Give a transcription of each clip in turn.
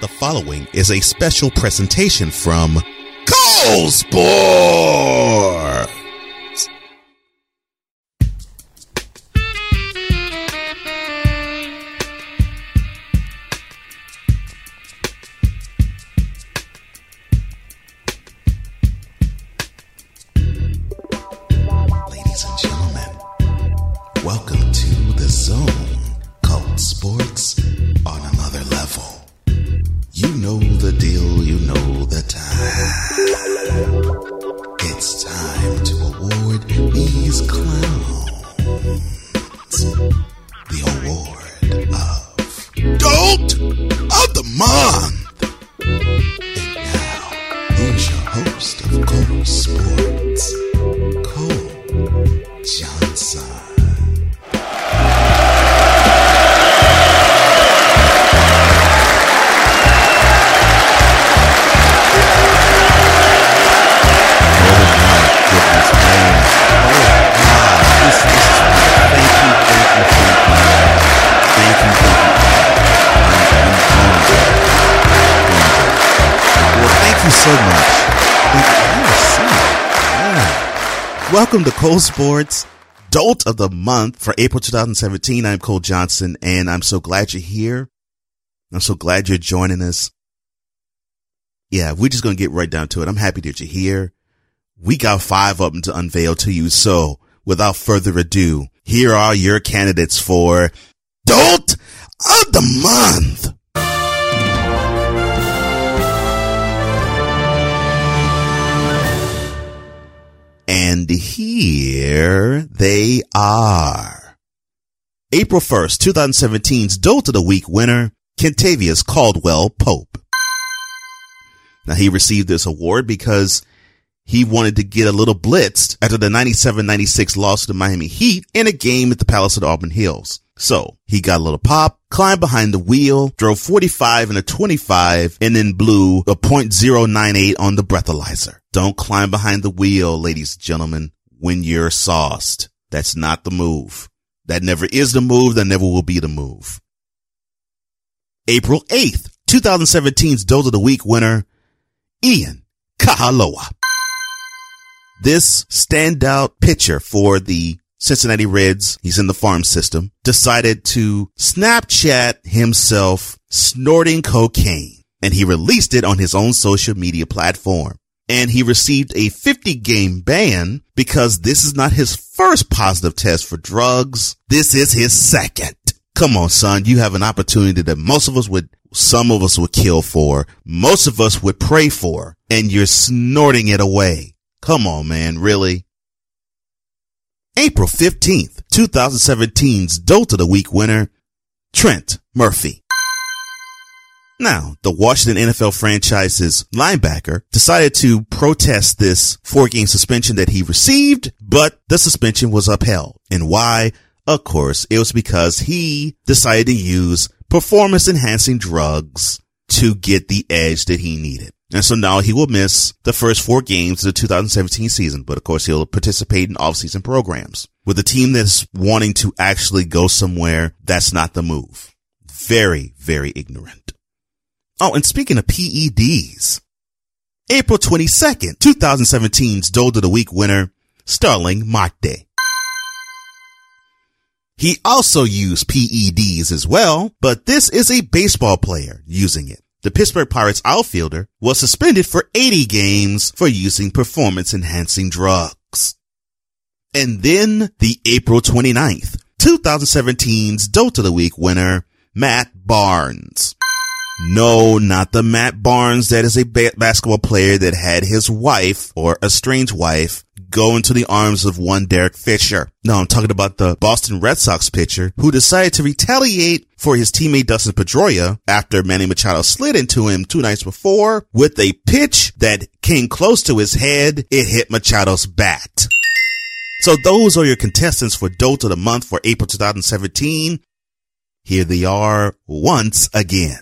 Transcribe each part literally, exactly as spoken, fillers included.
The following is a special presentation from Cole Sports. Ladies and gentlemen, welcome to the zone. Cole Sports on another level. You know the deal, you know the time. It's time to award these clowns the award of Dolt of the Month. And now, who's your host of Cole Sports? Cole Johnson. So much. Yeah. Welcome to Cole Sports, Dolt of the Month for April twenty seventeen. I'm Cole Johnson, and I'm so glad you're here. I'm so glad you're joining us. Yeah, we're just going to get right down to it. I'm happy that you're here. We got five of them to unveil to you. So without further ado, here are your candidates for Dolt of the Month. And here they are. April first, twenty seventeen's Dolt of the Week winner, Kentavious Caldwell-Pope. Now, he received this award because he wanted to get a little blitzed after the ninety-seven ninety-six loss to the Miami Heat in a game at the Palace of the Auburn Hills. So he got a little pop, climbed behind the wheel, drove forty-five and a twenty-five, and then blew a point oh nine eight on the breathalyzer. Don't climb behind the wheel, ladies and gentlemen, when you're sauced. That's not the move. That never is the move. That never will be the move. April eighth, twenty seventeen's Dolt of the Week winner, Ian Kahaloa. This standout pitcher for the Cincinnati Reds, he's in the farm system, decided to Snapchat himself snorting cocaine, and he released it on his own social media platform. And he received a fifty game ban because this is not his first positive test for drugs. This is his second. Come on, son. You have an opportunity that most of us would, some of us would kill for, most of us would pray for, and you're snorting it away. Come on, man. Really? April fifteenth, twenty seventeen's Dolt of the Week winner, Trent Murphy. Now, the Washington N F L franchise's linebacker decided to protest this four-game suspension that he received, but the suspension was upheld. And why? Of course, it was because he decided to use performance-enhancing drugs to get the edge that he needed. And so now he will miss the first four games of the two thousand seventeen season, but of course he'll participate in off-season programs. With a team that's wanting to actually go somewhere, that's not the move. Very, very ignorant. Oh, and speaking of P E Ds, April twenty-second, twenty seventeen's Dolt of the Week winner, Starling Marte. He also used P E Ds as well, but this is a baseball player using it. The Pittsburgh Pirates outfielder was suspended for eighty games for using performance-enhancing drugs. And then the April twenty-ninth, twenty seventeen's Dolt of the Week winner, Matt Barnes. No, not the Matt Barnes that is a ba- basketball player that had his wife, or a strange wife, go into the arms of one Derek Fisher. No, I'm talking about the Boston Red Sox pitcher who decided to retaliate for his teammate Dustin Pedroia after Manny Machado slid into him two nights before with a pitch that came close to his head. It hit Machado's bat. So those are your contestants for Dolt of the Month for April twenty seventeen. Here they are once again.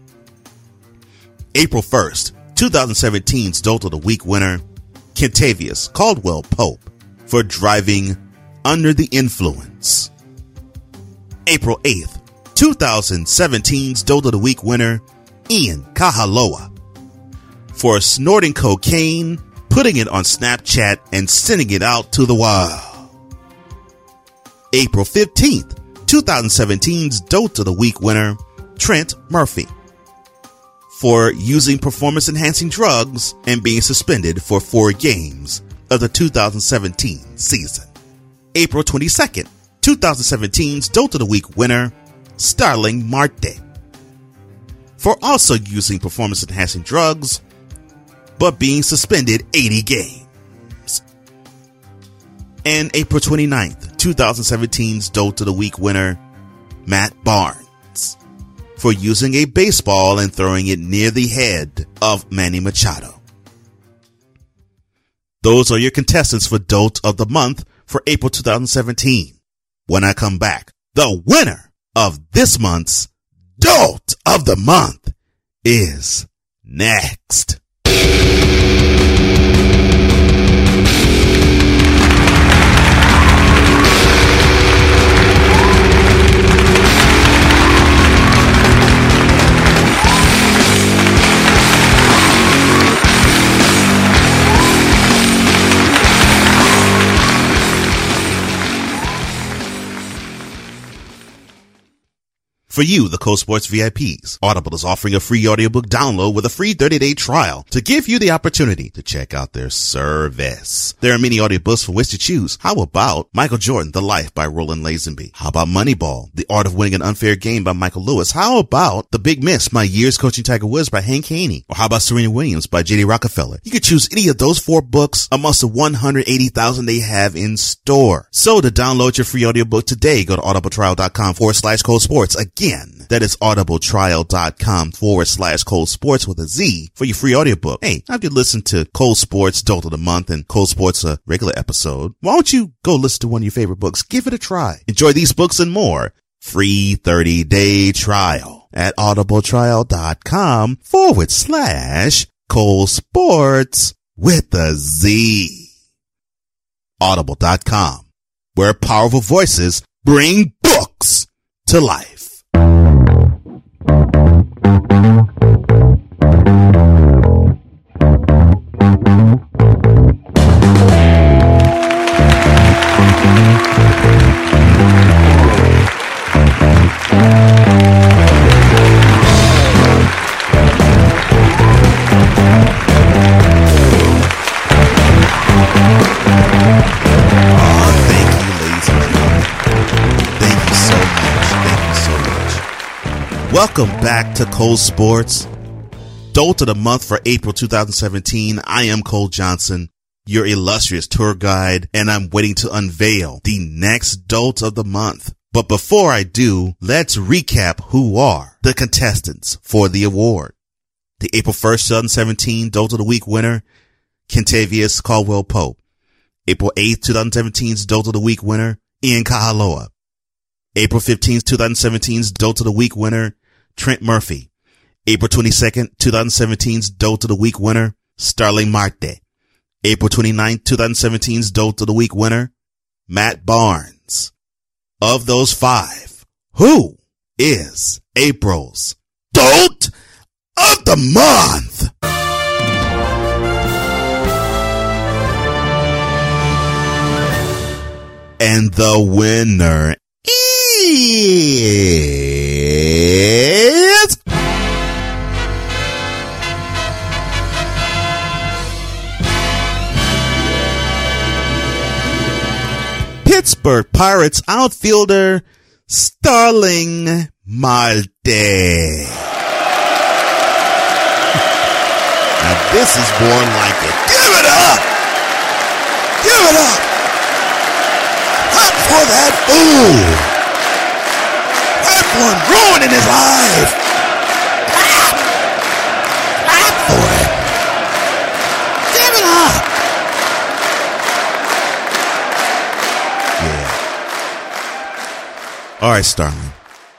April first, twenty seventeen's Dolt of the Week winner, Kentavious Caldwell-Pope, for driving under the influence. April eighth, twenty seventeen's Dolt of the Week winner, Ian Kahaloa, for snorting cocaine, putting it on Snapchat, and sending it out to the world. April fifteenth, twenty seventeen's Dolt of the Week winner, Trent Murphy, for using performance-enhancing drugs and being suspended for four games of the two thousand seventeen season. April twenty-second, twenty seventeen's Dolt of the Week winner, Starling Marte, for also using performance-enhancing drugs but being suspended eighty games. And April twenty-ninth, twenty seventeen's Dolt of the Week winner, Matt Barnes, for using a baseball and throwing it near the head of Manny Machado. Those are your contestants for Dolt of the Month for April twenty seventeen. When I come back, the winner of this month's Dolt of the Month is next. For you, the Cole Sports V I Ps, Audible is offering a free audiobook download with a free thirty-day trial to give you the opportunity to check out their service. There are many audiobooks for which to choose. How about Michael Jordan, The Life by Roland Lazenby? How about Moneyball, The Art of Winning an Unfair Game by Michael Lewis? How about The Big Miss, My Years Coaching Tiger Woods by Hank Haney? Or how about Serena Williams by J D Rockefeller? You could choose any of those four books amongst the one hundred eighty thousand they have in store. So to download your free audiobook today, go to audibletrial.com forward slash Cole Sports. Again, that is audibletrial.com forward slash Cole Sports with a Z for your free audiobook. Hey, after you listen to Cole Sports Dolt of the Month and Cole Sports a regular episode, why don't you go listen to one of your favorite books? Give it a try. Enjoy these books and more. Free thirty-day trial at audibletrial.com forward slash Cole Sports with a Z. Audible dot com, where powerful voices bring books to life. Welcome back to Cole Sports, Dolt of the Month for April twenty seventeen. I am Cole Johnson, your illustrious tour guide, and I'm waiting to unveil the next Dolt of the Month. But before I do, let's recap who are the contestants for the award. The April first, twenty seventeen Dolt of the Week winner, Kentavious Caldwell Pope. April eighth, twenty seventeen's Dolt of the Week winner, Ian Kahaloa. April fifteenth, twenty seventeen's Dolt of the Week winner, Trent Murphy. April twenty-second, twenty seventeen's Dolt of the Week winner, Starling Marte. April twenty-ninth, twenty seventeen's Dolt of the Week winner, Matt Barnes. Of those five, who is April's Dolt of the Month? And the winner is Pittsburgh Pirates outfielder Starling Marte. Now this is more like it. Give it up! Give it up! Clap for that fool! Clap for him ruining his life! Clap! Clap for it! Give it up! Yeah. All right, Starling.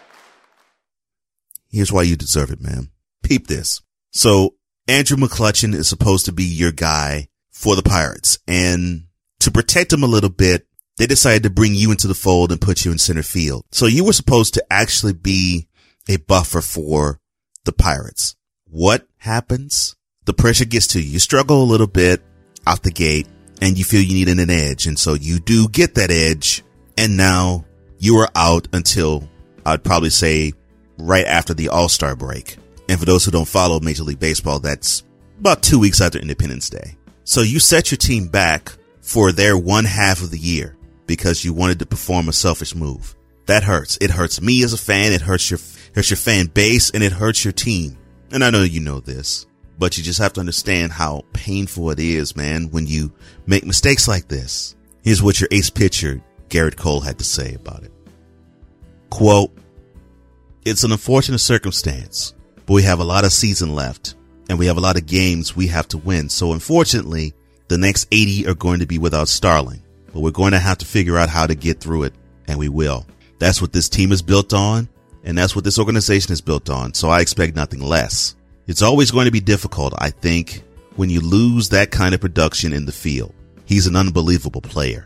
Here's why you deserve it, man. Peep this. So, Andrew McCutchen is supposed to be your guy for the Pirates. And to protect him a little bit, they decided to bring you into the fold and put you in center field. So you were supposed to actually be a buffer for the Pirates. what happens? The pressure gets to you. You struggle a little bit out the gate and you feel you need an edge. And so you do get that edge. And now you are out until I'd probably say right after the All-Star break. And for those who don't follow Major League Baseball, that's about two weeks after Independence Day. So you set your team back for their one half of the year because you wanted to perform a selfish move. That hurts. It hurts me as a fan. It hurts your, hurts your fan base, and it hurts your team. And I know you know this, but you just have to understand how painful it is, man, when you make mistakes like this. Here's what your ace pitcher, Gerrit Cole, had to say about it. Quote, "It's an unfortunate circumstance, but we have a lot of season left and we have a lot of games we have to win. So unfortunately, the next eighty are going to be without Starling, but we're going to have to figure out how to get through it, and we will. That's what this team is built on, and that's what this organization is built on. So I expect nothing less. It's always going to be difficult, I think, when you lose that kind of production in the field. He's an unbelievable player."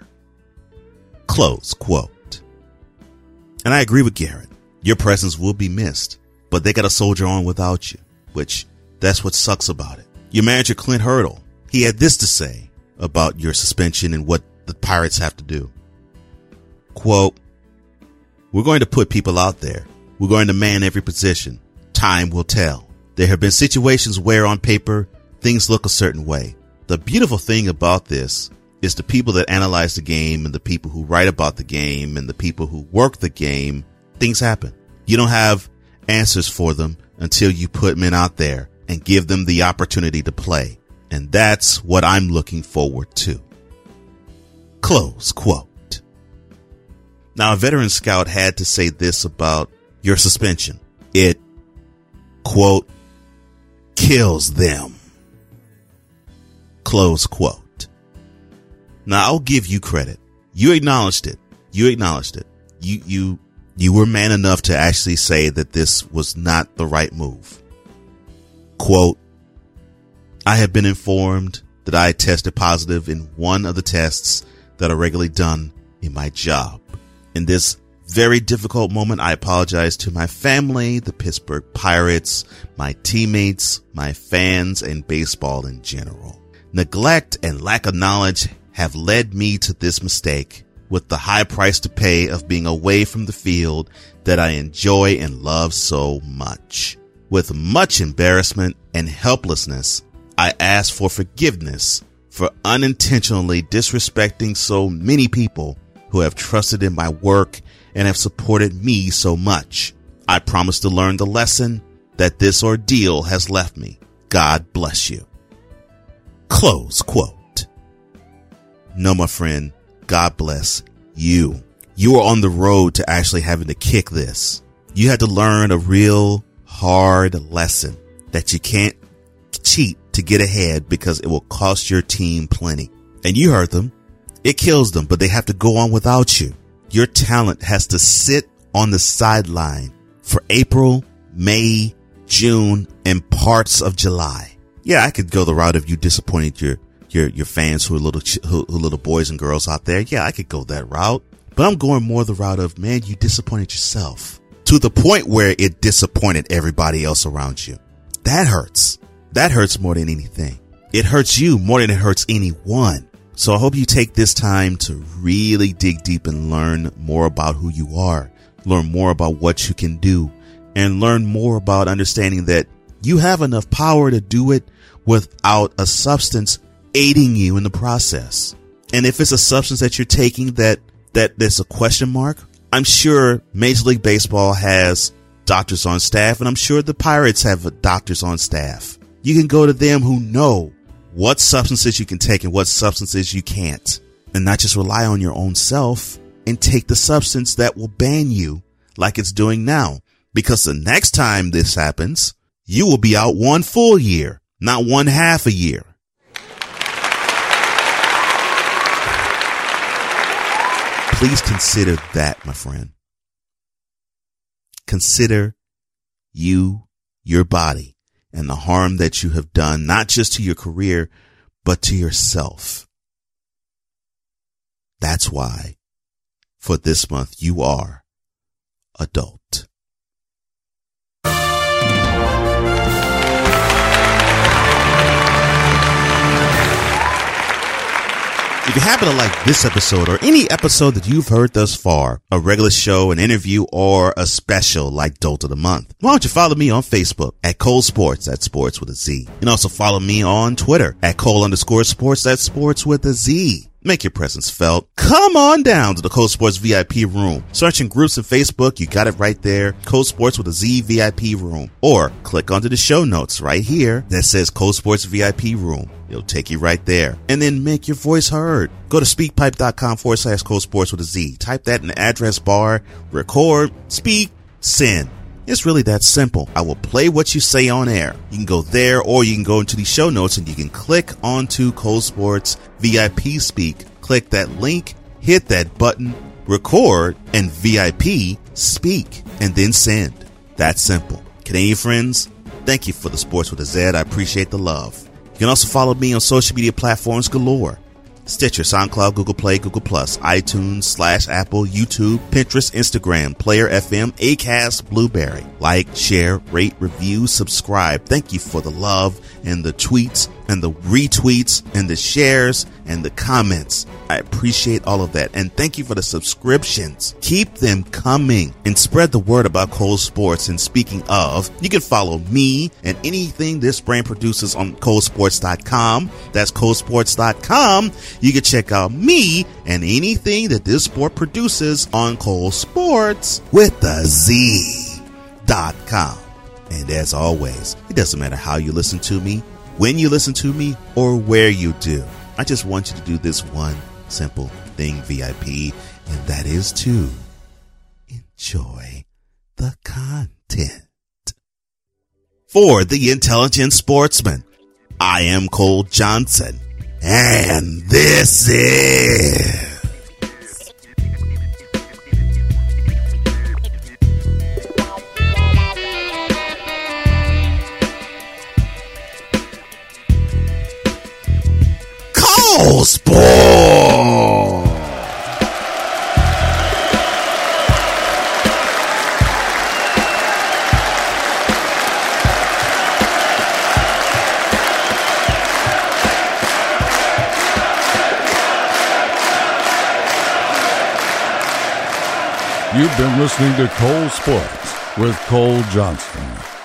Close quote. And I agree with Gerrit. Your presence will be missed, but they got to soldier on without you, which that's what sucks about it. Your manager, Clint Hurdle, he had this to say about your suspension and what the Pirates have to do. Quote, "We're going to put people out there. We're going to man every position. Time will tell. There have been situations where on paper things look a certain way. The beautiful thing about this is the people that analyze the game and the people who write about the game and the people who work the game, things happen. You don't have answers for them until you put men out there and give them the opportunity to play. And that's what I'm looking forward to." Close quote. Now, a veteran scout had to say this about your suspension. It, quote, "kills them." Close quote. Now, I'll give you credit. You acknowledged it. You acknowledged it. You, you, you were man enough to actually say that this was not the right move. Quote, "I have been informed that I tested positive in one of the tests that are regularly done in my job. In this very difficult moment, I apologize to my family, the Pittsburgh Pirates, my teammates, my fans, and baseball in general. Neglect and lack of knowledge have led me to this mistake, with the high price to pay of being away from the field that I enjoy and love so much. With much embarrassment and helplessness, I ask for forgiveness for unintentionally disrespecting so many people who have trusted in my work and have supported me so much. I promise to learn the lesson that this ordeal has left me. God bless you." Close quote. No, my friend, God bless you. You are on the road to actually having to kick this. You had to learn a real hard lesson that you can't cheat to get ahead because it will cost your team plenty. And you heard them. It kills them, but they have to go on without you. Your talent has to sit on the sideline for April, May, June, and parts of July. Yeah, I could go the route of you disappointing your your your fans who are little ch- who, who little boys and girls out there. Yeah, I could go that route. But I'm going more the route of, man, you disappointed yourself to the point where it disappointed everybody else around you. That hurts. That hurts more than anything. It hurts you more than it hurts anyone. So I hope you take this time to really dig deep and learn more about who you are, learn more about what you can do, and learn more about understanding that you have enough power to do it without a substance aiding you in the process. And if it's a substance that you're taking that, that there's a question mark, I'm sure Major League Baseball has doctors on staff, and I'm sure the Pirates have doctors on staff. You can go to them who know what substances you can take and what substances you can't, and not just rely on your own self and take the substance that will ban you like it's doing now. Because the next time this happens, you will be out one full year, not one half a year. Please consider that, my friend. Consider you, your body, and the harm that you have done, not just to your career, but to yourself. That's why, for this month, you are adult. If you happen to like this episode or any episode that you've heard thus far, a regular show, an interview, or a special like Dolt of the Month, why don't you follow me on Facebook at Cole Sports, that's sports with a Z. And also follow me on Twitter at Cole underscore sports, that's sports with a Z. Make your presence felt. Come on down to the Cole Sports V I P room. Searching groups in Facebook, you got it right there. Cole Sports with a Z V I P room. Or click onto the show notes right here that says Cole Sports V I P room. It'll take you right there. And then make your voice heard. Go to speakpipe.com forward slash Cole Sports with a Z. Type that in the address bar. Record, speak, send. It's really that simple. I will play what you say on air. You can go there, or you can go into the show notes and you can click onto Cole Sports V I P Speak. Click that link, hit that button, record, and V I P speak, and then send. That's simple. Canadian friends, thank you for the Sports with a Z. I appreciate the love. You can also follow me on social media platforms galore. Stitcher, SoundCloud, Google Play, Google Plus, iTunes, slash Apple, YouTube, Pinterest, Instagram, Player F M, Acast, Blueberry. Like, share, rate, review, subscribe. Thank you for the love and the tweets and the retweets and the shares and the comments. I appreciate all of that. And thank you for the subscriptions. Keep them coming and spread the word about Cole Sports. And speaking of, you can follow me and anything this brand produces on Cole Sports dot com. That's Cole Sports dot com. You can check out me and anything that this sport produces on Cole Sports with a Z dot com. And as always, it doesn't matter how you listen to me, when you listen to me, or where you do. I just want you to do this one simple thing, V I P, and that is to enjoy the content. For the Intelligent Sportsman, I am Cole Johnson, and this is Cole Sports. You've been listening to Cole Sports with Cole Johnston.